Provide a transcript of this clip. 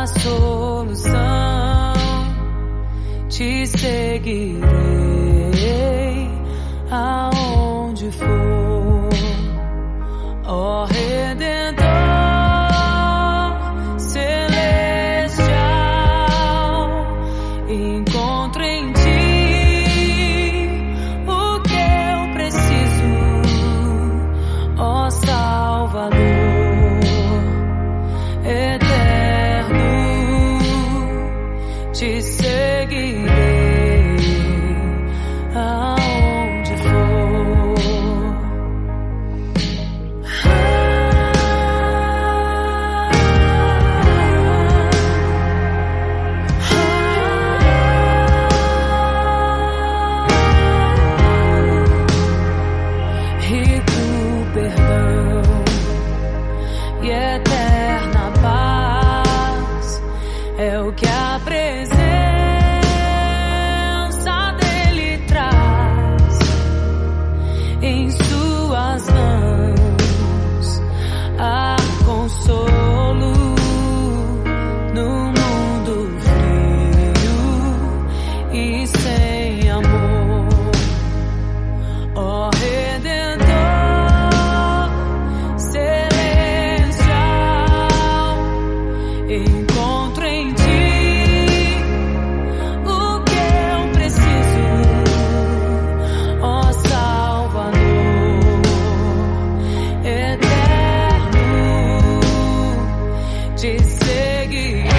solução, te seguirei aonde for, ó Redentor celestial. Encontro em ti o que eu preciso, ó Salvador eterno, te seguirei aonde for. Rico perdão e eterna paz é o que a presença dele traz. Em suas mãos há consolo no mundo frio e sem amor, ó Redentor celestial. Encontro em ti o que eu preciso, ó Salvador eterno, te seguirei